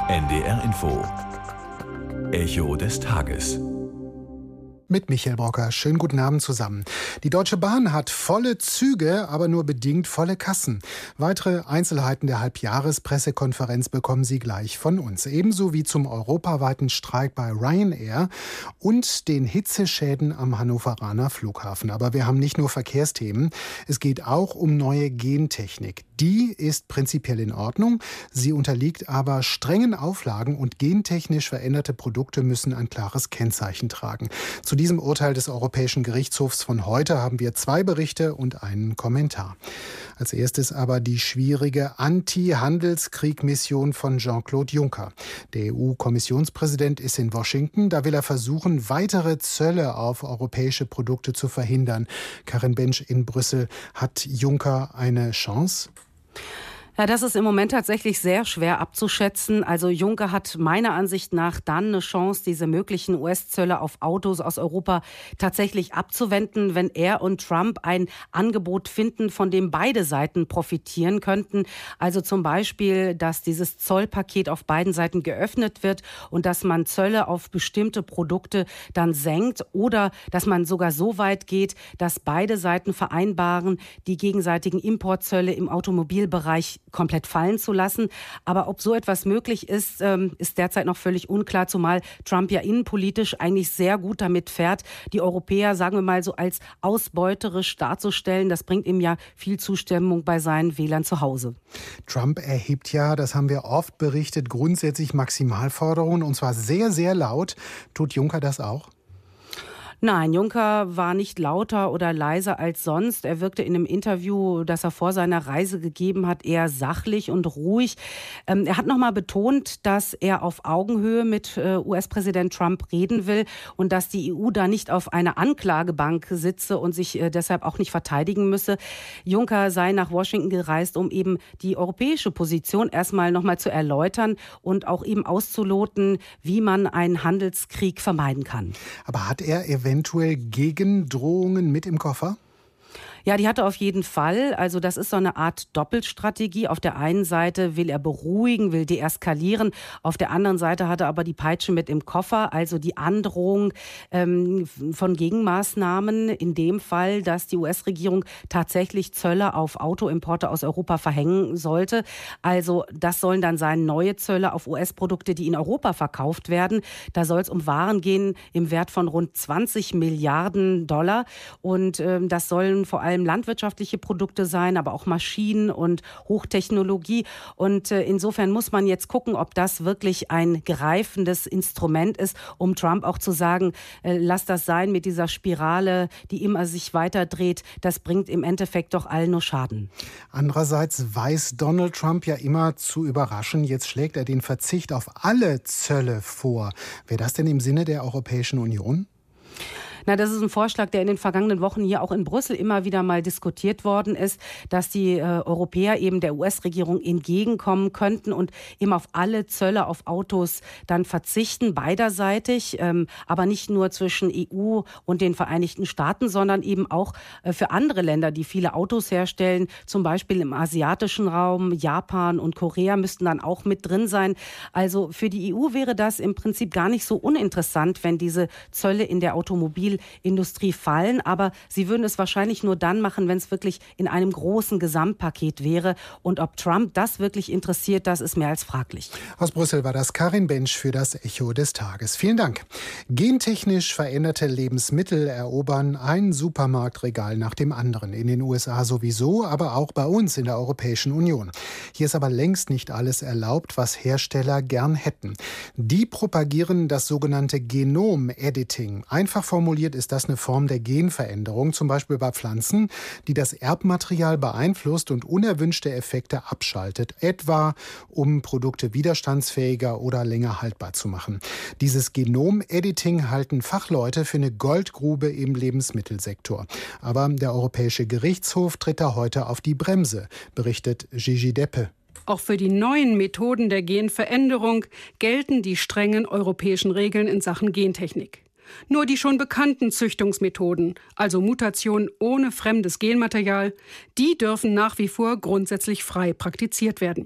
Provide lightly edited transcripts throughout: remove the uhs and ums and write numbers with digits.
NDR Info. Echo des Tages. Mit Michael Brocker. Schönen guten Abend zusammen. Die Deutsche Bahn hat volle Züge, aber nur bedingt volle Kassen. Weitere Einzelheiten der Halbjahrespressekonferenz bekommen Sie gleich von uns. Ebenso wie zum europaweiten Streik bei Ryanair und den Hitzeschäden am Hannoveraner Flughafen. Aber wir haben nicht nur Verkehrsthemen. Es geht auch um neue Gentechnik. Die ist prinzipiell in Ordnung. Sie unterliegt aber strengen Auflagen und gentechnisch veränderte Produkte müssen ein klares Kennzeichen tragen. Zu diesem Urteil des Europäischen Gerichtshofs von heute haben wir 2 Berichte und einen Kommentar. Als erstes aber die schwierige Anti-Handelskrieg-Mission von Jean-Claude Juncker. Der EU-Kommissionspräsident ist in Washington. Da will er versuchen, weitere Zölle auf europäische Produkte zu verhindern. Karin Bensch in Brüssel. Hat Juncker eine Chance? Ja, das ist im Moment tatsächlich sehr schwer abzuschätzen. Also Juncker hat meiner Ansicht nach dann eine Chance, diese möglichen US-Zölle auf Autos aus Europa tatsächlich abzuwenden, wenn er und Trump ein Angebot finden, von dem beide Seiten profitieren könnten. Also zum Beispiel, dass dieses Zollpaket auf beiden Seiten geöffnet wird und dass man Zölle auf bestimmte Produkte dann senkt oder dass man sogar so weit geht, dass beide Seiten vereinbaren, die gegenseitigen Importzölle im Automobilbereich komplett fallen zu lassen. Aber ob so etwas möglich ist, ist derzeit noch völlig unklar, zumal Trump ja innenpolitisch eigentlich sehr gut damit fährt, die Europäer, sagen wir mal so, als ausbeuterisch darzustellen. Das bringt ihm ja viel Zustimmung bei seinen Wählern zu Hause. Trump erhebt ja, das haben wir oft berichtet, grundsätzlich Maximalforderungen und zwar sehr, sehr laut. Tut Juncker das auch? Nein, Juncker war nicht lauter oder leiser als sonst. Er wirkte in einem Interview, das er vor seiner Reise gegeben hat, eher sachlich und ruhig. Er hat nochmal betont, dass er auf Augenhöhe mit US-Präsident Trump reden will und dass die EU da nicht auf einer Anklagebank sitze und sich deshalb auch nicht verteidigen müsse. Juncker sei nach Washington gereist, um eben die europäische Position erstmal nochmal zu erläutern und auch eben auszuloten, wie man einen Handelskrieg vermeiden kann. Aber hat er eventuell Gegendrohungen mit im Koffer? Ja, die hat er auf jeden Fall. Also das ist so eine Art Doppelstrategie. Auf der einen Seite will er beruhigen, will deeskalieren. Auf der anderen Seite hat er aber die Peitsche mit im Koffer. Also die Androhung von Gegenmaßnahmen. In dem Fall, dass die US-Regierung tatsächlich Zölle auf Autoimporte aus Europa verhängen sollte. Also das sollen dann sein neue Zölle auf US-Produkte, die in Europa verkauft werden. Da soll es um Waren gehen im Wert von rund 20 Milliarden $. Und das sollen vor allem landwirtschaftliche Produkte sein, aber auch Maschinen und Hochtechnologie. Und insofern muss man jetzt gucken, ob das wirklich ein greifendes Instrument ist, um Trump auch zu sagen, lass das sein mit dieser Spirale, die immer sich weiterdreht. Das bringt im Endeffekt doch allen nur Schaden. Andererseits weiß Donald Trump ja immer zu überraschen. Jetzt schlägt er den Verzicht auf alle Zölle vor. Wäre das denn im Sinne der Europäischen Union? Na, das ist ein Vorschlag, der in den vergangenen Wochen hier auch in Brüssel immer wieder mal diskutiert worden ist, dass die Europäer eben der US-Regierung entgegenkommen könnten und eben auf alle Zölle auf Autos dann verzichten, beiderseitig, aber nicht nur zwischen EU und den Vereinigten Staaten, sondern eben auch für andere Länder, die viele Autos herstellen, zum Beispiel im asiatischen Raum, Japan und Korea müssten dann auch mit drin sein. Also für die EU wäre das im Prinzip gar nicht so uninteressant, wenn diese Zölle in der Automobilindustrie fallen, aber sie würden es wahrscheinlich nur dann machen, wenn es wirklich in einem großen Gesamtpaket wäre. Und ob Trump das wirklich interessiert, das ist mehr als fraglich. Aus Brüssel war das Karin Bensch für das Echo des Tages. Vielen Dank. Gentechnisch veränderte Lebensmittel erobern ein Supermarktregal nach dem anderen. In den USA sowieso, aber auch bei uns in der Europäischen Union. Hier ist aber längst nicht alles erlaubt, was Hersteller gern hätten. Die propagieren das sogenannte Genom-Editing. Einfach formuliert ist das eine Form der Genveränderung, zum Beispiel bei Pflanzen, die das Erbmaterial beeinflusst und unerwünschte Effekte abschaltet, etwa um Produkte widerstandsfähiger oder länger haltbar zu machen. Dieses Genom-Editing halten Fachleute für eine Goldgrube im Lebensmittelsektor. Aber der Europäische Gerichtshof tritt da heute auf die Bremse, berichtet Gigi Deppe. Auch für die neuen Methoden der Genveränderung gelten die strengen europäischen Regeln in Sachen Gentechnik. Nur die schon bekannten Züchtungsmethoden, also Mutationen ohne fremdes Genmaterial, die dürfen nach wie vor grundsätzlich frei praktiziert werden.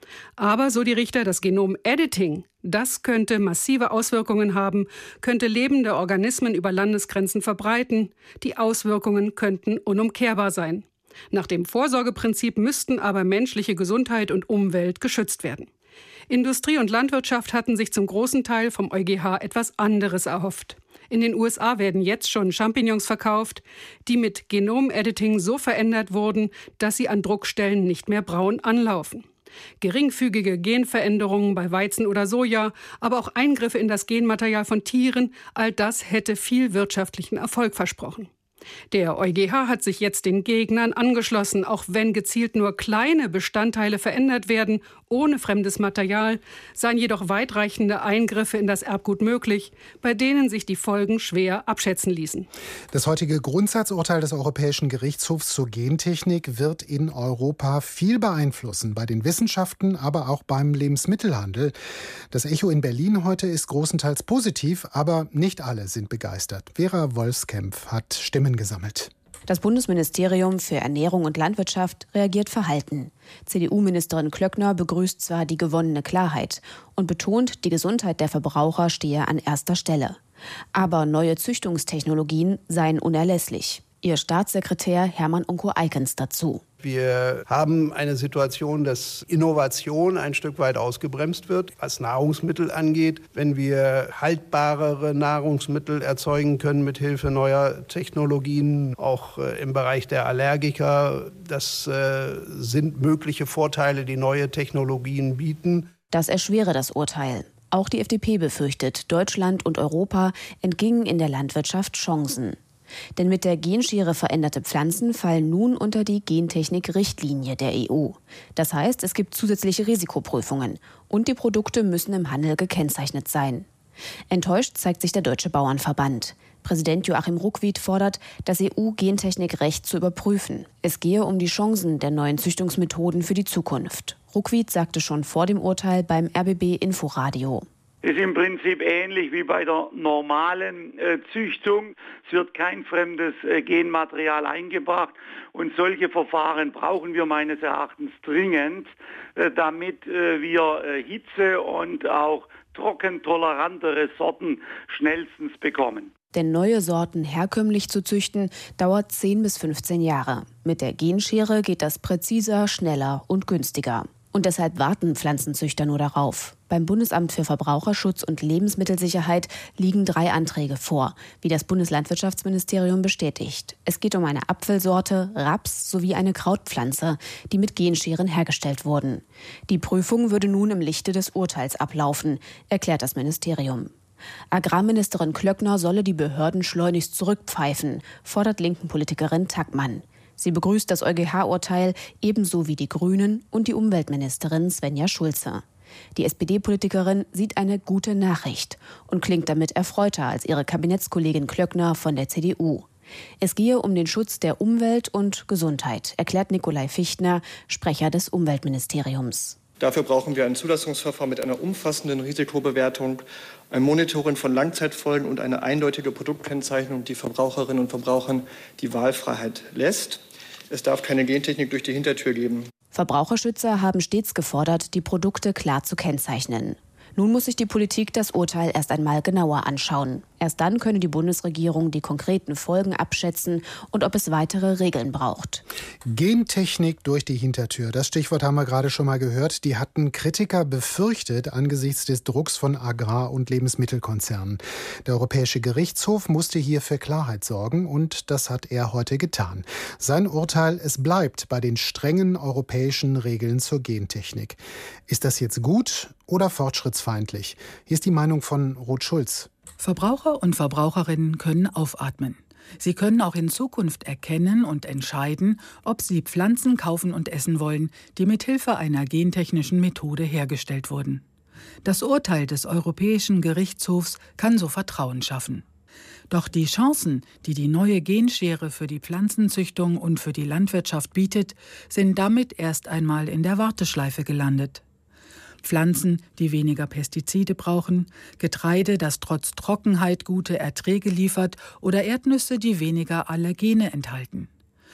Aber, so die Richter, das Genom-Editing, das könnte massive Auswirkungen haben, könnte lebende Organismen über Landesgrenzen verbreiten. Die Auswirkungen könnten unumkehrbar sein. Nach dem Vorsorgeprinzip müssten aber menschliche Gesundheit und Umwelt geschützt werden. Industrie und Landwirtschaft hatten sich zum großen Teil vom EuGH etwas anderes erhofft. In den USA werden jetzt schon Champignons verkauft, die mit Genom-Editing so verändert wurden, dass sie an Druckstellen nicht mehr braun anlaufen. Geringfügige Genveränderungen bei Weizen oder Soja, aber auch Eingriffe in das Genmaterial von Tieren, all das hätte viel wirtschaftlichen Erfolg versprochen. Der EuGH hat sich jetzt den Gegnern angeschlossen, auch wenn gezielt nur kleine Bestandteile verändert werden, ohne fremdes Material, seien jedoch weitreichende Eingriffe in das Erbgut möglich, bei denen sich die Folgen schwer abschätzen ließen. Das heutige Grundsatzurteil des Europäischen Gerichtshofs zur Gentechnik wird in Europa viel beeinflussen, bei den Wissenschaften, aber auch beim Lebensmittelhandel. Das Echo in Berlin heute ist großenteils positiv, aber nicht alle sind begeistert. Vera Wolfskämpf hat Stimmen gesammelt. Das Bundesministerium für Ernährung und Landwirtschaft reagiert verhalten. CDU-Ministerin Klöckner begrüßt zwar die gewonnene Klarheit und betont, die Gesundheit der Verbraucher stehe an erster Stelle. Aber neue Züchtungstechnologien seien unerlässlich. Ihr Staatssekretär Hermann Unko-Eikens dazu. Wir haben eine Situation, dass Innovation ein Stück weit ausgebremst wird, was Nahrungsmittel angeht. Wenn wir haltbarere Nahrungsmittel erzeugen können mit Hilfe neuer Technologien, auch im Bereich der Allergiker, das sind mögliche Vorteile, die neue Technologien bieten. Das erschwere das Urteil. Auch die FDP befürchtet, Deutschland und Europa entgingen in der Landwirtschaft Chancen. Denn mit der Genschere veränderte Pflanzen fallen nun unter die Gentechnik-Richtlinie der EU. Das heißt, es gibt zusätzliche Risikoprüfungen und die Produkte müssen im Handel gekennzeichnet sein. Enttäuscht zeigt sich der Deutsche Bauernverband. Präsident Joachim Ruckwied fordert, das EU-Gentechnikrecht zu überprüfen. Es gehe um die Chancen der neuen Züchtungsmethoden für die Zukunft. Ruckwied sagte schon vor dem Urteil beim RBB Inforadio. Ist im Prinzip ähnlich wie bei der normalen Züchtung. Es wird kein fremdes Genmaterial eingebracht. Und solche Verfahren brauchen wir meines Erachtens dringend, damit wir Hitze und auch trockentolerantere Sorten schnellstens bekommen. Denn neue Sorten herkömmlich zu züchten, dauert 10 bis 15 Jahre. Mit der Genschere geht das präziser, schneller und günstiger. Und deshalb warten Pflanzenzüchter nur darauf. Beim Bundesamt für Verbraucherschutz und Lebensmittelsicherheit liegen 3 Anträge vor, wie das Bundeslandwirtschaftsministerium bestätigt. Es geht um eine Apfelsorte, Raps sowie eine Krautpflanze, die mit Genscheren hergestellt wurden. Die Prüfung würde nun im Lichte des Urteils ablaufen, erklärt das Ministerium. Agrarministerin Klöckner solle die Behörden schleunigst zurückpfeifen, fordert linken Politikerin Tackmann. Sie begrüßt das EuGH-Urteil ebenso wie die Grünen und die Umweltministerin Svenja Schulze. Die SPD-Politikerin sieht eine gute Nachricht und klingt damit erfreuter als ihre Kabinettskollegin Klöckner von der CDU. Es gehe um den Schutz der Umwelt und Gesundheit, erklärt Nikolai Fichtner, Sprecher des Umweltministeriums. Dafür brauchen wir ein Zulassungsverfahren mit einer umfassenden Risikobewertung, ein Monitoring von Langzeitfolgen und eine eindeutige Produktkennzeichnung, die Verbraucherinnen und Verbrauchern die Wahlfreiheit lässt. Es darf keine Gentechnik durch die Hintertür geben. Verbraucherschützer haben stets gefordert, die Produkte klar zu kennzeichnen. Nun muss sich die Politik das Urteil erst einmal genauer anschauen. Erst dann könne die Bundesregierung die konkreten Folgen abschätzen und ob es weitere Regeln braucht. Gentechnik durch die Hintertür. Das Stichwort haben wir gerade schon mal gehört. Die hatten Kritiker befürchtet angesichts des Drucks von Agrar- und Lebensmittelkonzernen. Der Europäische Gerichtshof musste hier für Klarheit sorgen und das hat er heute getan. Sein Urteil: Es bleibt bei den strengen europäischen Regeln zur Gentechnik. Ist das jetzt gut oder fortschrittsfeindlich? Hier ist die Meinung von Ruth Schulz. Verbraucher und Verbraucherinnen können aufatmen. Sie können auch in Zukunft erkennen und entscheiden, ob sie Pflanzen kaufen und essen wollen, die mit Hilfe einer gentechnischen Methode hergestellt wurden. Das Urteil des Europäischen Gerichtshofs kann so Vertrauen schaffen. Doch die Chancen, die die neue Genschere für die Pflanzenzüchtung und für die Landwirtschaft bietet, sind damit erst einmal in der Warteschleife gelandet. Pflanzen, die weniger Pestizide brauchen, Getreide, das trotz Trockenheit gute Erträge liefert oder Erdnüsse, die weniger Allergene enthalten.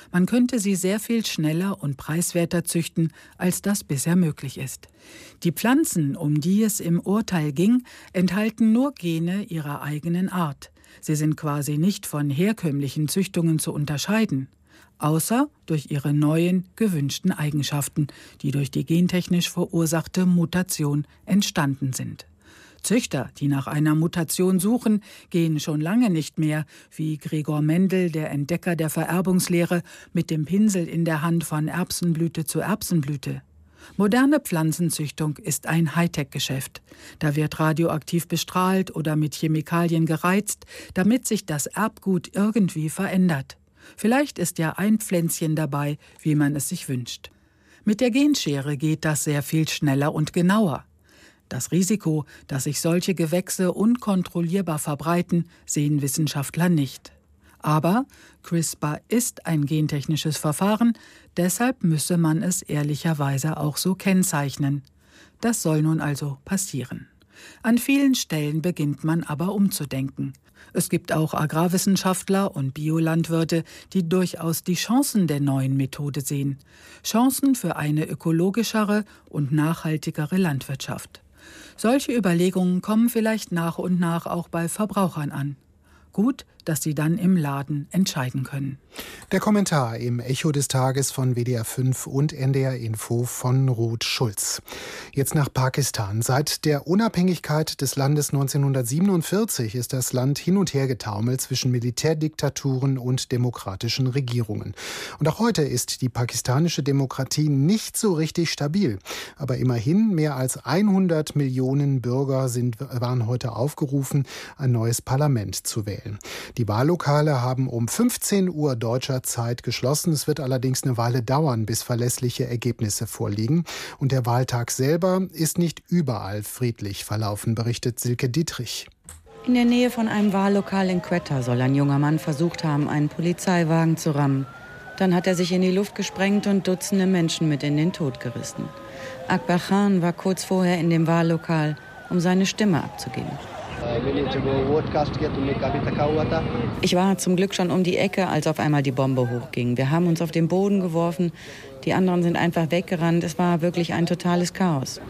Man könnte sie sehr viel schneller und preiswerter züchten, als das bisher möglich ist. Die Pflanzen, um die es im Urteil ging, enthalten nur Gene ihrer eigenen Art. Sie sind quasi nicht von herkömmlichen Züchtungen zu unterscheiden, außer durch ihre neuen, gewünschten Eigenschaften, die durch die gentechnisch verursachte Mutation entstanden sind. Züchter, die nach einer Mutation suchen, gehen schon lange nicht mehr, wie Gregor Mendel, der Entdecker der Vererbungslehre, mit dem Pinsel in der Hand von Erbsenblüte zu Erbsenblüte. Moderne Pflanzenzüchtung ist ein Hightech-Geschäft. Da wird radioaktiv bestrahlt oder mit Chemikalien gereizt, damit sich das Erbgut irgendwie verändert. Vielleicht ist ja ein Pflänzchen dabei, wie man es sich wünscht. Mit der Genschere geht das sehr viel schneller und genauer. Das Risiko, dass sich solche Gewächse unkontrollierbar verbreiten, sehen Wissenschaftler nicht. Aber CRISPR ist ein gentechnisches Verfahren, deshalb müsse man es ehrlicherweise auch so kennzeichnen. Das soll nun also passieren. An vielen Stellen beginnt man aber umzudenken. Es gibt auch Agrarwissenschaftler und Biolandwirte, die durchaus die Chancen der neuen Methode sehen. Chancen für eine ökologischere und nachhaltigere Landwirtschaft. Solche Überlegungen kommen vielleicht nach und nach auch bei Verbrauchern an. Gut, dass sie dann im Laden entscheiden können. Der Kommentar im Echo des Tages von WDR 5 und NDR Info von Ruth Schulz. Jetzt nach Pakistan. Seit der Unabhängigkeit des Landes 1947 ist das Land hin und her getaumelt zwischen Militärdiktaturen und demokratischen Regierungen. Und auch heute ist die pakistanische Demokratie nicht so richtig stabil. Aber immerhin mehr als 100 Millionen Bürger waren heute aufgerufen, ein neues Parlament zu wählen. Die Wahllokale haben um 15 Uhr deutscher Zeit geschlossen. Es wird allerdings eine Weile dauern, bis verlässliche Ergebnisse vorliegen. Und der Wahltag selber ist nicht überall friedlich verlaufen, berichtet Silke Dietrich. In der Nähe von einem Wahllokal in Quetta soll ein junger Mann versucht haben, einen Polizeiwagen zu rammen. Dann hat er sich in die Luft gesprengt und Dutzende Menschen mit in den Tod gerissen. Akbar Khan war kurz vorher in dem Wahllokal, um seine Stimme abzugeben. Ich war zum Glück schon um die Ecke, als auf einmal die Bombe hochging. Wir haben uns auf den Boden geworfen, die anderen sind einfach weggerannt. Es war wirklich ein totales Chaos.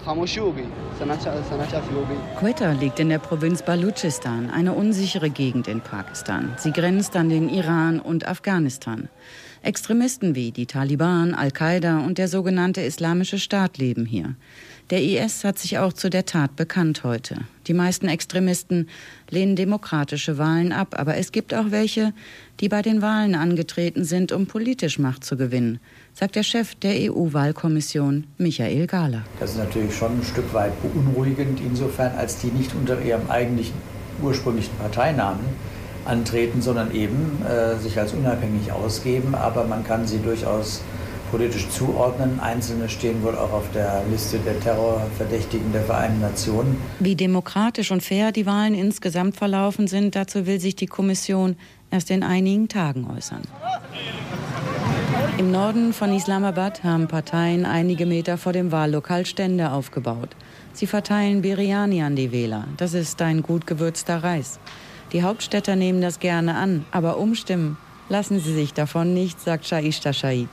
Quetta liegt in der Provinz Baluchistan, eine unsichere Gegend in Pakistan. Sie grenzt an den Iran und Afghanistan. Extremisten wie die Taliban, Al-Qaida und der sogenannte Islamische Staat leben hier. Der IS hat sich auch zu der Tat bekannt heute. Die meisten Extremisten lehnen demokratische Wahlen ab, aber es gibt auch welche, die bei den Wahlen angetreten sind, um politisch Macht zu gewinnen, sagt der Chef der EU-Wahlkommission, Michael Gahler. Das ist natürlich schon ein Stück weit beunruhigend, insofern als die nicht unter ihrem eigentlichen ursprünglichen Parteinamen antreten, sondern eben sich als unabhängig ausgeben, aber man kann sie durchaus politisch zuordnen. Einzelne stehen wohl auch auf der Liste der Terrorverdächtigen der Vereinten Nationen. Wie demokratisch und fair die Wahlen insgesamt verlaufen sind, dazu will sich die Kommission erst in einigen Tagen äußern. Im Norden von Islamabad haben Parteien einige Meter vor dem Wahllokal Stände aufgebaut. Sie verteilen Biryani an die Wähler. Das ist ein gut gewürzter Reis. Die Hauptstädter nehmen das gerne an, aber umstimmen lassen sie sich davon nicht, sagt Shaishta Shahid.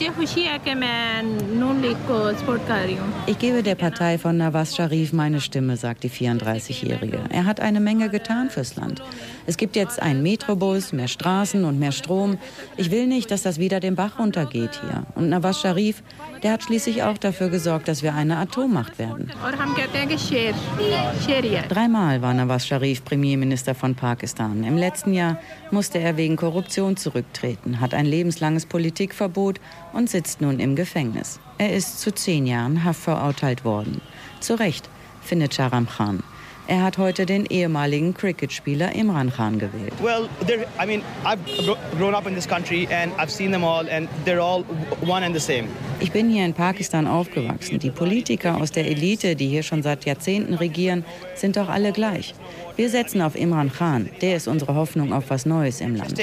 Ich gebe der Partei von Nawaz Sharif meine Stimme, sagt die 34-Jährige. Er hat eine Menge getan fürs Land. Es gibt jetzt einen Metrobus, mehr Straßen und mehr Strom. Ich will nicht, dass das wieder den Bach runtergeht hier. Und Nawaz Sharif, der hat schließlich auch dafür gesorgt, dass wir eine Atommacht werden. 3-mal war Nawaz Sharif Premierminister von Pakistan. Im letzten Jahr musste er wegen Korruption zurücktreten, hat ein lebenslanges Politikverbot und sitzt nun im Gefängnis. Er ist zu 10 Jahren Haft verurteilt worden. Zu Recht, findet Shahram Khan. Er hat heute den ehemaligen Cricketspieler Imran Khan gewählt. Well, I've grown up in this country and I've seen them all and they're all one and the same. Ich bin hier in Pakistan aufgewachsen. Die Politiker aus der Elite, die hier schon seit Jahrzehnten regieren, sind doch alle gleich. Wir setzen auf Imran Khan. Der ist unsere Hoffnung auf was Neues im Land.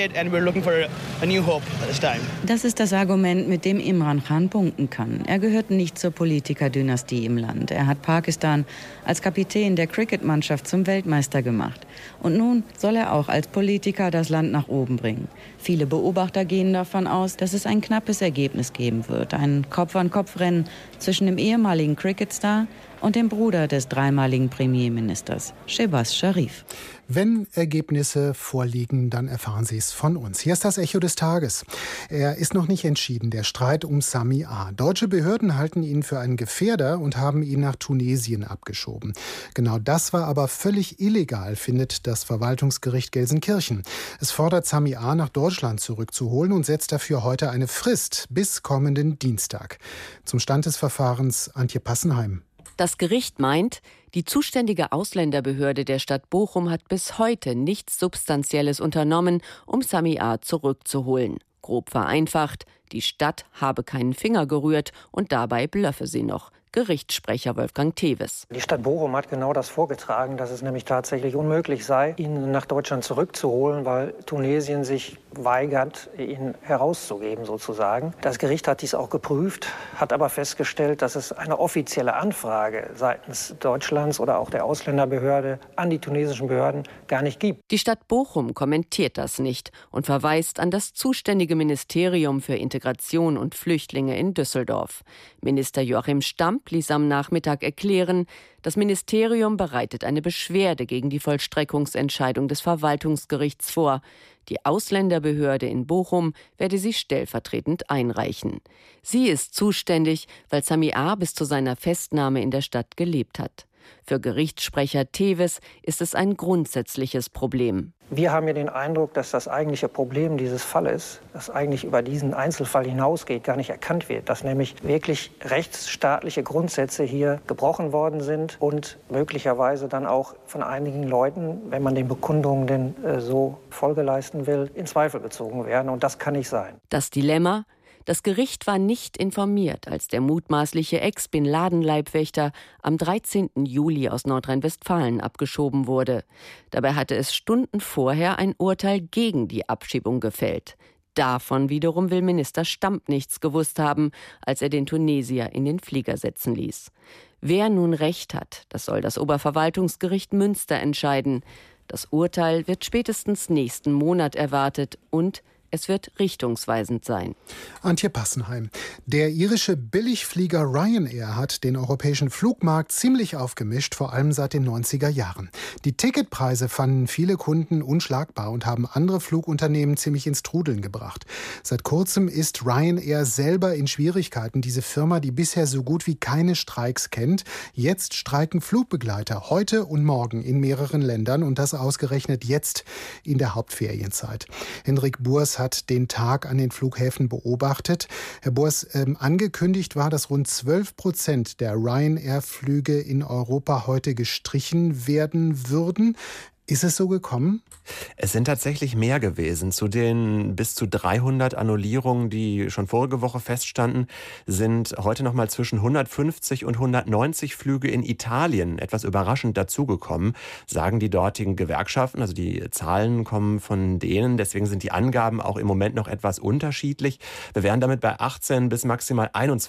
Das ist das Argument, mit dem Imran Khan punkten kann. Er gehört nicht zur Politikerdynastie im Land. Er hat Pakistan als Kapitän der Cricketmannschaft zum Weltmeister gemacht. Und nun soll er auch als Politiker das Land nach oben bringen. Viele Beobachter gehen davon aus, dass es ein knappes Ergebnis geben wird. Ein Kopf-an-Kopf-Rennen zwischen dem ehemaligen Cricketstar und dem Bruder des dreimaligen Premierministers, Shehbaz Sharif. Wenn Ergebnisse vorliegen, dann erfahren Sie es von uns. Hier ist das Echo des Tages. Er ist noch nicht entschieden, der Streit um Sami A. Deutsche Behörden halten ihn für einen Gefährder und haben ihn nach Tunesien abgeschoben. Genau das war aber völlig illegal, findet das Verwaltungsgericht Gelsenkirchen. Es fordert Sami A. nach Deutschland zurückzuholen und setzt dafür heute eine Frist bis kommenden Dienstag. Zum Stand des Verfahrens Antje Passenheim. Das Gericht meint, die zuständige Ausländerbehörde der Stadt Bochum hat bis heute nichts Substanzielles unternommen, um Sami A. zurückzuholen. Grob vereinfacht, die Stadt habe keinen Finger gerührt und dabei blöffe sie noch. Gerichtssprecher Wolfgang Teves. Die Stadt Bochum hat genau das vorgetragen, dass es nämlich tatsächlich unmöglich sei, ihn nach Deutschland zurückzuholen, weil Tunesien sich weigert, ihn herauszugeben sozusagen. Das Gericht hat dies auch geprüft, hat aber festgestellt, dass es eine offizielle Anfrage seitens Deutschlands oder auch der Ausländerbehörde an die tunesischen Behörden gar nicht gibt. Die Stadt Bochum kommentiert das nicht und verweist an das zuständige Ministerium für Integration und Flüchtlinge in Düsseldorf. Minister Joachim Stamp ließ am Nachmittag erklären, das Ministerium bereitet eine Beschwerde gegen die Vollstreckungsentscheidung des Verwaltungsgerichts vor. Die Ausländerbehörde in Bochum werde sie stellvertretend einreichen. Sie ist zuständig, weil Sami A. bis zu seiner Festnahme in der Stadt gelebt hat. Für Gerichtssprecher Teves ist es ein grundsätzliches Problem. Wir haben ja den Eindruck, dass das eigentliche Problem dieses Falles, das eigentlich über diesen Einzelfall hinausgeht, gar nicht erkannt wird. Dass nämlich wirklich rechtsstaatliche Grundsätze hier gebrochen worden sind und möglicherweise dann auch von einigen Leuten, wenn man den Bekundungen denn so Folge leisten will, in Zweifel gezogen werden. Und das kann nicht sein. Das Dilemma: Das Gericht war nicht informiert, als der mutmaßliche Ex-Bin-Laden-Leibwächter am 13. Juli aus Nordrhein-Westfalen abgeschoben wurde. Dabei hatte es Stunden vorher ein Urteil gegen die Abschiebung gefällt. Davon wiederum will Minister Stamp nichts gewusst haben, als er den Tunesier in den Flieger setzen ließ. Wer nun Recht hat, das soll das Oberverwaltungsgericht Münster entscheiden. Das Urteil wird spätestens nächsten Monat erwartet und es wird richtungsweisend sein. Antje Passenheim. Der irische Billigflieger Ryanair hat den europäischen Flugmarkt ziemlich aufgemischt, vor allem seit den 90er Jahren. Die Ticketpreise fanden viele Kunden unschlagbar und haben andere Flugunternehmen ziemlich ins Trudeln gebracht. Seit kurzem ist Ryanair selber in Schwierigkeiten. Diese Firma, die bisher so gut wie keine Streiks kennt. Jetzt streiken Flugbegleiter heute und morgen in mehreren Ländern und das ausgerechnet jetzt in der Hauptferienzeit. Henrik Burs hat den Tag an den Flughäfen beobachtet. Herr Bors, angekündigt war, dass rund 12% der Ryanair-Flüge in Europa heute gestrichen werden würden. Ist es so gekommen? Es sind tatsächlich mehr gewesen. Zu den bis zu 300 Annullierungen, die schon vorige Woche feststanden, sind heute noch mal zwischen 150 und 190 Flüge in Italien etwas überraschend dazugekommen, sagen die dortigen Gewerkschaften. Also die Zahlen kommen von denen, deswegen sind die Angaben auch im Moment noch etwas unterschiedlich. Wir wären damit bei 18 bis maximal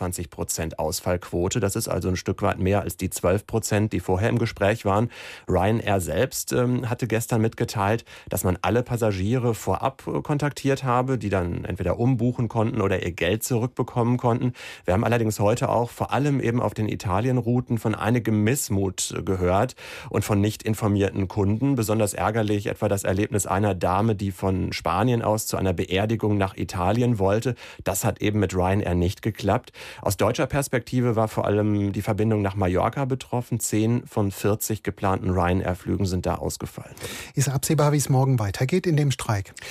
21% Ausfallquote. Das ist also ein Stück weit mehr als die 12%, die vorher im Gespräch waren. Ryanair selbst hatte gestern mitgeteilt, dass man alle Passagiere vorab kontaktiert habe, die dann entweder umbuchen konnten oder ihr Geld zurückbekommen konnten. Wir haben allerdings heute auch vor allem eben auf den Italienrouten von einigem Missmut gehört und von nicht informierten Kunden. Besonders ärgerlich etwa das Erlebnis einer Dame, die von Spanien aus zu einer Beerdigung nach Italien wollte. Das hat eben mit Ryanair nicht geklappt. Aus deutscher Perspektive war vor allem die Verbindung nach Mallorca betroffen. 10 von 40 geplanten Ryanair-Flügen sind da ausgefallen. Ist absehbar, wie es morgen weitergeht in dem Streik?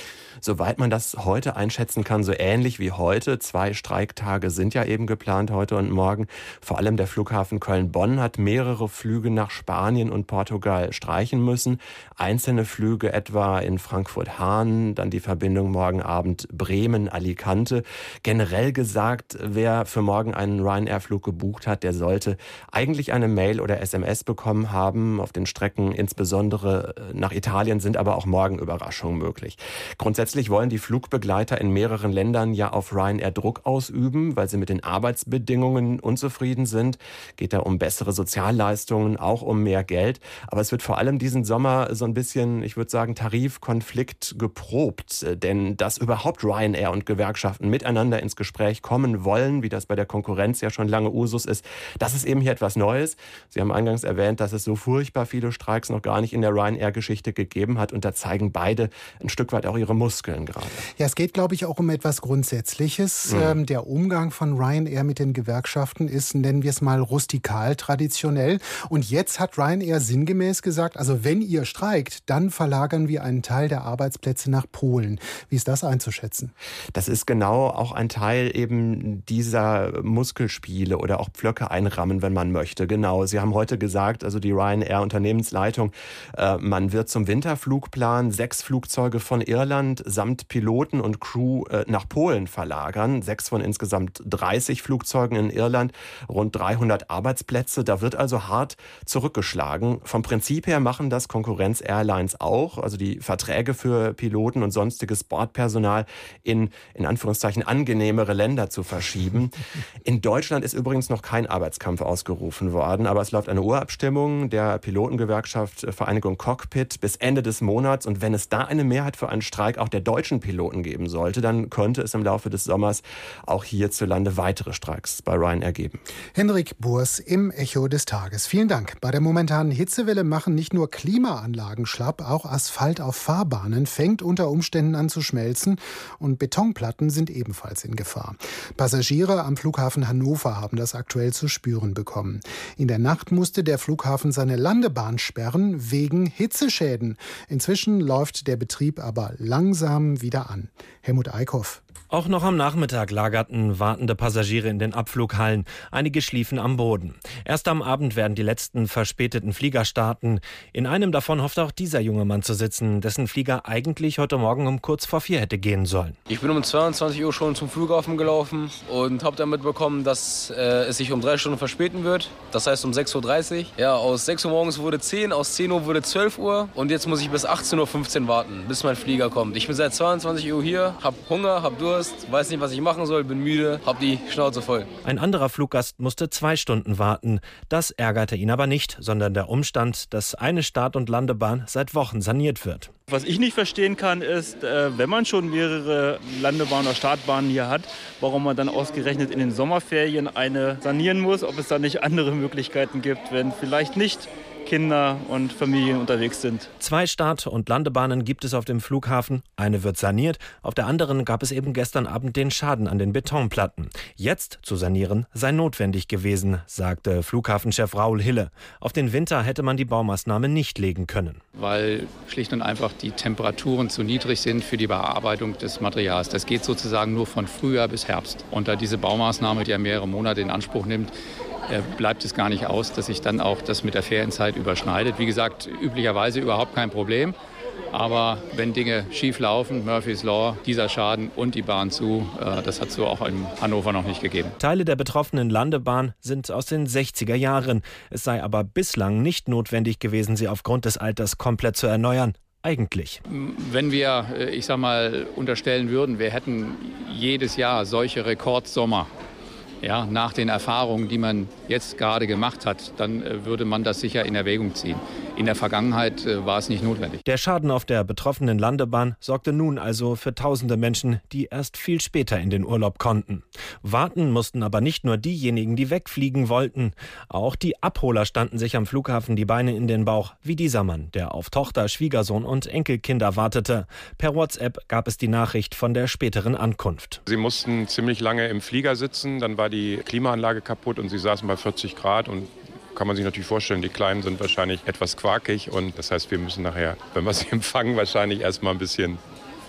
soweit man das heute einschätzen kann, so ähnlich wie heute. 2 Streiktage sind ja eben geplant heute und morgen. Vor allem der Flughafen Köln-Bonn hat mehrere Flüge nach Spanien und Portugal streichen müssen. Einzelne Flüge etwa in Frankfurt-Hahn, dann die Verbindung morgen Abend Bremen-Alicante. Generell gesagt, wer für morgen einen Ryanair-Flug gebucht hat, der sollte eigentlich eine Mail oder SMS bekommen haben. Auf den Strecken insbesondere nach Italien sind aber auch morgen Überraschungen möglich. Grundsätzlich wollen die Flugbegleiter in mehreren Ländern ja auf Ryanair Druck ausüben, weil sie mit den Arbeitsbedingungen unzufrieden sind. Geht da um bessere Sozialleistungen, auch um mehr Geld. Aber es wird vor allem diesen Sommer so ein bisschen, ich würde sagen, Tarifkonflikt geprobt. Denn dass überhaupt Ryanair und Gewerkschaften miteinander ins Gespräch kommen wollen, wie das bei der Konkurrenz ja schon lange Usus ist, das ist eben hier etwas Neues. Sie haben eingangs erwähnt, dass es so furchtbar viele Streiks noch gar nicht in der Ryanair-Geschichte gegeben hat. Und da zeigen beide ein Stück weit auch ihre Muskeln gerade. Ja, es geht, glaube ich, auch um etwas Grundsätzliches. Der Umgang von Ryanair mit den Gewerkschaften ist, nennen wir es mal, rustikal, traditionell. Und jetzt hat Ryanair sinngemäß gesagt, also wenn ihr streikt, dann verlagern wir einen Teil der Arbeitsplätze nach Polen. Wie ist das einzuschätzen? Das ist genau auch ein Teil eben dieser Muskelspiele oder auch Pflöcke einrammen, wenn man möchte. Genau, Sie haben heute gesagt, also die Ryanair-Unternehmensleitung, man wird zum Winterflugplan 6 Flugzeuge von Irland samt Piloten und Crew nach Polen verlagern. 6 von insgesamt 30 Flugzeugen in Irland, rund 300 Arbeitsplätze. Da wird also hart zurückgeschlagen. Vom Prinzip her machen das Konkurrenz-Airlines auch. Also die Verträge für Piloten und sonstiges Bordpersonal in Anführungszeichen angenehmere Länder zu verschieben. In Deutschland ist übrigens noch kein Arbeitskampf ausgerufen worden, aber es läuft eine Urabstimmung der Pilotengewerkschaft Vereinigung Cockpit bis Ende des Monats. Und wenn es da eine Mehrheit für einen Streik auch der deutschen Piloten geben sollte, dann könnte es im Laufe des Sommers auch hierzulande weitere Streiks bei Ryanair geben. Henrik Burs im Echo des Tages. Vielen Dank. Bei der momentanen Hitzewelle machen nicht nur Klimaanlagen schlapp, auch Asphalt auf Fahrbahnen fängt unter Umständen an zu schmelzen und Betonplatten sind ebenfalls in Gefahr. Passagiere am Flughafen Hannover haben das aktuell zu spüren bekommen. In der Nacht musste der Flughafen seine Landebahn sperren wegen Hitzeschäden. Inzwischen läuft der Betrieb aber langsam wieder an. Helmut Eickhoff. Auch noch am Nachmittag lagerten wartende Passagiere in den Abflughallen. Einige schliefen am Boden. Erst am Abend werden die letzten verspäteten Flieger starten. In einem davon hofft auch dieser junge Mann zu sitzen, dessen Flieger eigentlich heute Morgen um kurz vor 4 hätte gehen sollen. Ich bin um 22 Uhr schon zum Flughafen gelaufen und habe damit bekommen, dass es sich um 3 Stunden verspäten wird. Das heißt um 6.30 Uhr. Ja, aus 6 Uhr morgens wurde 10, aus 10 Uhr wurde 12 Uhr. Und jetzt muss ich bis 18.15 Uhr warten, bis mein Flieger kommt. Ich bin seit 22 Uhr hier, habe Hunger, habe Durst, weiß nicht, was ich machen soll, bin müde, hab die Schnauze voll. Ein anderer Fluggast musste 2 Stunden warten. Das ärgerte ihn aber nicht, sondern der Umstand, dass eine Start- und Landebahn seit Wochen saniert wird. Was ich nicht verstehen kann, ist, wenn man schon mehrere Landebahnen oder Startbahnen hier hat, warum man dann ausgerechnet in den Sommerferien eine sanieren muss, ob es da nicht andere Möglichkeiten gibt, wenn vielleicht nicht Kinder und Familien unterwegs sind. 2 Start- und Landebahnen gibt es auf dem Flughafen. Eine wird saniert, auf der anderen gab es eben gestern Abend den Schaden an den Betonplatten. Jetzt zu sanieren sei notwendig gewesen, sagte Flughafenchef Raul Hille. Auf den Winter hätte man die Baumaßnahme nicht legen können. Weil schlicht und einfach die Temperaturen zu niedrig sind für die Bearbeitung des Materials. Das geht sozusagen nur von Frühjahr bis Herbst. Und da diese Baumaßnahme, die ja mehrere Monate in Anspruch nimmt, bleibt es gar nicht aus, dass sich dann auch das mit der Ferienzeit überschneidet. Wie gesagt, üblicherweise überhaupt kein Problem. Aber wenn Dinge schief laufen, Murphy's Law, dieser Schaden und die Bahn zu, das hat es so auch in Hannover noch nicht gegeben. Teile der betroffenen Landebahn sind aus den 60er Jahren. Es sei aber bislang nicht notwendig gewesen, sie aufgrund des Alters komplett zu erneuern. Eigentlich. Wenn wir, ich sag mal, unterstellen würden, wir hätten jedes Jahr solche Rekordsommer, ja, nach den Erfahrungen, die man jetzt gerade gemacht hat, dann würde man das sicher in Erwägung ziehen. In der Vergangenheit war es nicht notwendig. Der Schaden auf der betroffenen Landebahn sorgte nun also für tausende Menschen, die erst viel später in den Urlaub konnten. Warten mussten aber nicht nur diejenigen, die wegfliegen wollten. Auch die Abholer standen sich am Flughafen die Beine in den Bauch, wie dieser Mann, der auf Tochter, Schwiegersohn und Enkelkinder wartete. Per WhatsApp gab es die Nachricht von der späteren Ankunft. Sie mussten ziemlich lange im Flieger sitzen, dann war die Klimaanlage kaputt und sie saßen bei 40 Grad und kann man sich natürlich vorstellen, die Kleinen sind wahrscheinlich etwas quakig und das heißt, wir müssen nachher, wenn wir sie empfangen, wahrscheinlich erstmal ein bisschen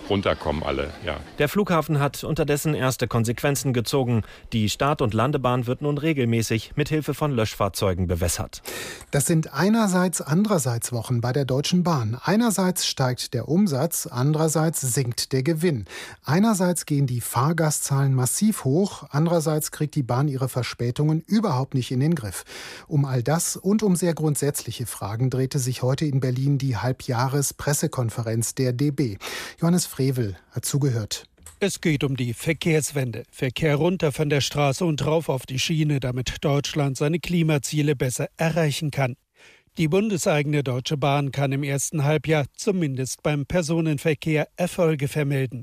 runterkommen alle. Ja. Der Flughafen hat unterdessen erste Konsequenzen gezogen. Die Start- und Landebahn wird nun regelmäßig mit Hilfe von Löschfahrzeugen bewässert. Das sind andererseits Wochen bei der Deutschen Bahn. Einerseits steigt der Umsatz, andererseits sinkt der Gewinn. Einerseits gehen die Fahrgastzahlen massiv hoch, andererseits kriegt die Bahn ihre Verspätungen überhaupt nicht in den Griff. Um all das und um sehr grundsätzliche Fragen drehte sich heute in Berlin die Halbjahres-Pressekonferenz der DB. Johannes Frevel hat zugehört. Es geht um die Verkehrswende. Verkehr runter von der Straße und rauf auf die Schiene, damit Deutschland seine Klimaziele besser erreichen kann. Die bundeseigene Deutsche Bahn kann im ersten Halbjahr zumindest beim Personenverkehr Erfolge vermelden.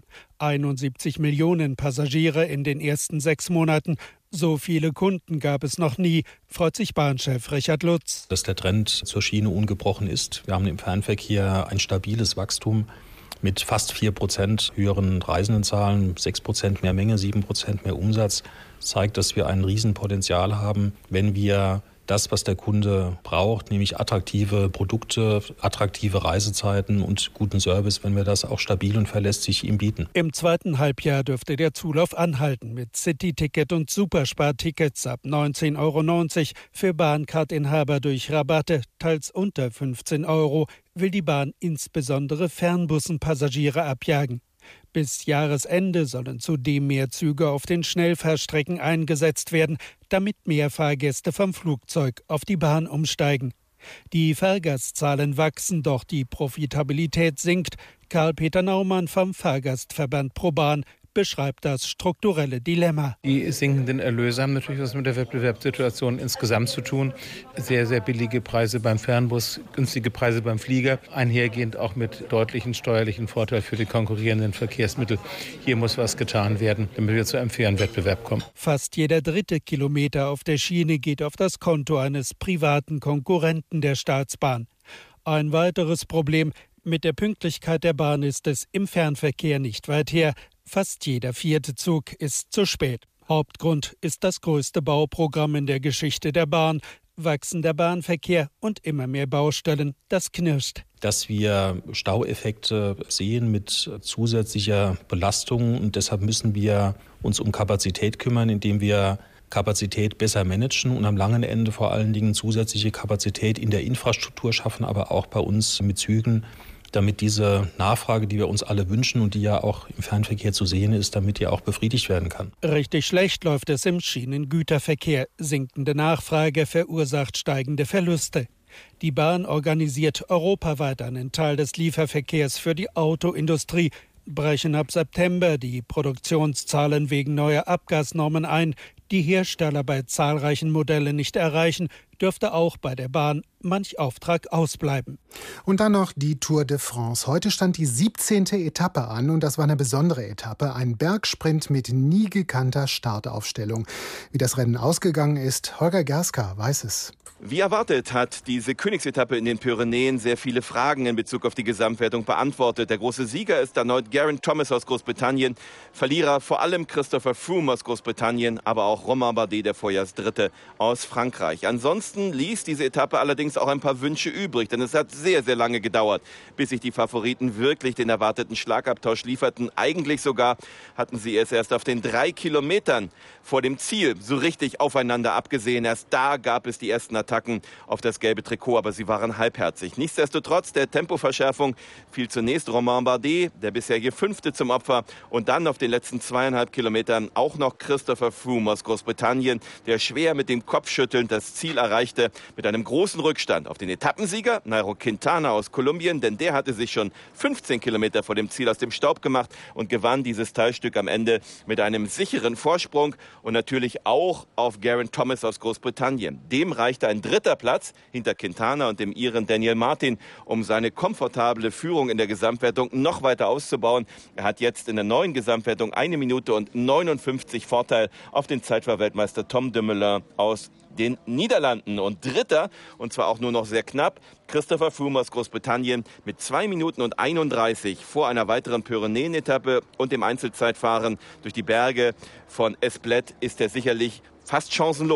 71 Millionen Passagiere in den ersten 6 Monaten. So viele Kunden gab es noch nie, freut sich Bahnchef Richard Lutz. Dass der Trend zur Schiene ungebrochen ist. Wir haben im Fernverkehr ein stabiles Wachstum mit fast 4% höheren Reisendenzahlen, 6% mehr Menge, 7% mehr Umsatz. Das zeigt, dass wir ein Riesenpotenzial haben, wenn wir das, was der Kunde braucht, nämlich attraktive Produkte, attraktive Reisezeiten und guten Service, wenn wir das auch stabil und verlässlich ihm bieten. Im zweiten Halbjahr dürfte der Zulauf anhalten mit City-Ticket und Superspar-Tickets ab 19,90 € für Bahncard-Inhaber durch Rabatte, teils unter 15 €, will die Bahn insbesondere Fernbussenpassagiere abjagen. Bis Jahresende sollen zudem mehr Züge auf den Schnellfahrstrecken eingesetzt werden, damit mehr Fahrgäste vom Flugzeug auf die Bahn umsteigen. Die Fahrgastzahlen wachsen, doch die Profitabilität sinkt. Karl-Peter Naumann vom Fahrgastverband ProBahn beschreibt das strukturelle Dilemma. Die sinkenden Erlöse haben natürlich was mit der Wettbewerbssituation insgesamt zu tun. Sehr, sehr billige Preise beim Fernbus, günstige Preise beim Flieger, einhergehend auch mit deutlichen steuerlichen Vorteil für die konkurrierenden Verkehrsmittel. Hier muss was getan werden, damit wir zu einem fairen Wettbewerb kommen. Fast jeder 3. Kilometer auf der Schiene geht auf das Konto eines privaten Konkurrenten der Staatsbahn. Ein weiteres Problem: Mit der Pünktlichkeit der Bahn ist es im Fernverkehr nicht weit her. Fast jeder 4. Zug ist zu spät. Hauptgrund ist das größte Bauprogramm in der Geschichte der Bahn. Wachsender Bahnverkehr und immer mehr Baustellen. Das knirscht. Dass wir Staueffekte sehen mit zusätzlicher Belastung, und deshalb müssen wir uns um Kapazität kümmern, indem wir Kapazität besser managen und am langen Ende vor allen Dingen zusätzliche Kapazität in der Infrastruktur schaffen, aber auch bei uns mit Zügen, damit diese Nachfrage, die wir uns alle wünschen und die ja auch im Fernverkehr zu sehen ist, damit die auch befriedigt werden kann. Richtig schlecht läuft es im Schienengüterverkehr. Sinkende Nachfrage verursacht steigende Verluste. Die Bahn organisiert europaweit einen Teil des Lieferverkehrs für die Autoindustrie. Brechen ab September die Produktionszahlen wegen neuer Abgasnormen ein, die Hersteller bei zahlreichen Modellen nicht erreichen, dürfte auch bei der Bahn manch Auftrag ausbleiben. Und dann noch die Tour de France. Heute stand die 17. Etappe an und das war eine besondere Etappe. Ein Bergsprint mit nie gekannter Startaufstellung. Wie das Rennen ausgegangen ist, Holger Gerska weiß es. Wie erwartet hat diese Königsetappe in den Pyrenäen sehr viele Fragen in Bezug auf die Gesamtwertung beantwortet. Der große Sieger ist erneut Geraint Thomas aus Großbritannien. Verlierer vor allem Christopher Froome aus Großbritannien, aber auch Romain Bardet, der Vorjahrsdritte aus Frankreich. Ansonsten ließ diese Etappe allerdings auch ein paar Wünsche übrig, denn es hat sehr, sehr lange gedauert, bis sich die Favoriten wirklich den erwarteten Schlagabtausch lieferten. Eigentlich sogar hatten sie es erst auf den 3 Kilometern vor dem Ziel so richtig aufeinander abgesehen. Erst da gab es die ersten Attacken auf das gelbe Trikot, aber sie waren halbherzig. Nichtsdestotrotz, der Tempoverschärfung fiel zunächst Romain Bardet, der bisherige 5. zum Opfer, und dann auf den letzten 2,5 Kilometern auch noch Christopher Froome aus Großbritannien, der schwer mit dem Kopf schüttelnd das Ziel erreichte, mit einem großen Rückstand auf den Etappensieger Nairo Quintana aus Kolumbien, denn der hatte sich schon 15 Kilometer vor dem Ziel aus dem Staub gemacht und gewann dieses Teilstück am Ende mit einem sicheren Vorsprung, und natürlich auch auf Geraint Thomas aus Großbritannien. Dem reichte ein 3. Platz hinter Quintana und dem Iren Daniel Martin, um seine komfortable Führung in der Gesamtwertung noch weiter auszubauen. Er hat jetzt in der neuen Gesamtwertung 1 Minute und 59 Vorteil auf den Zeitfahrweltmeister Tom Dumoulin aus den Niederlanden. Und 3., und zwar auch nur noch sehr knapp, Christopher Froome aus Großbritannien mit 2 Minuten und 31 vor einer weiteren Pyrenäen-Etappe und dem Einzelzeitfahren durch die Berge von Esplet ist er sicherlich fast chancenlos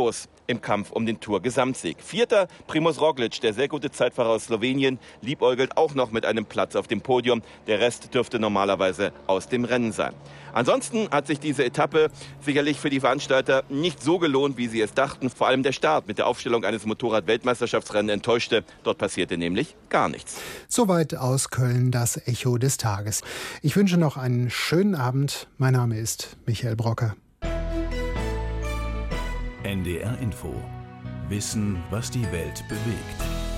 im Kampf um den Tour-Gesamtsieg. Vierter Primož Roglič, der sehr gute Zeitfahrer aus Slowenien, liebäugelt auch noch mit einem Platz auf dem Podium. Der Rest dürfte normalerweise aus dem Rennen sein. Ansonsten hat sich diese Etappe sicherlich für die Veranstalter nicht so gelohnt, wie sie es dachten. Vor allem der Start mit der Aufstellung eines Motorrad-Weltmeisterschaftsrennen enttäuschte. Dort passierte nämlich gar nichts. Soweit aus Köln das Echo des Tages. Ich wünsche noch einen schönen Abend. Mein Name ist Michael Brocker. NDR Info. Wissen, was die Welt bewegt.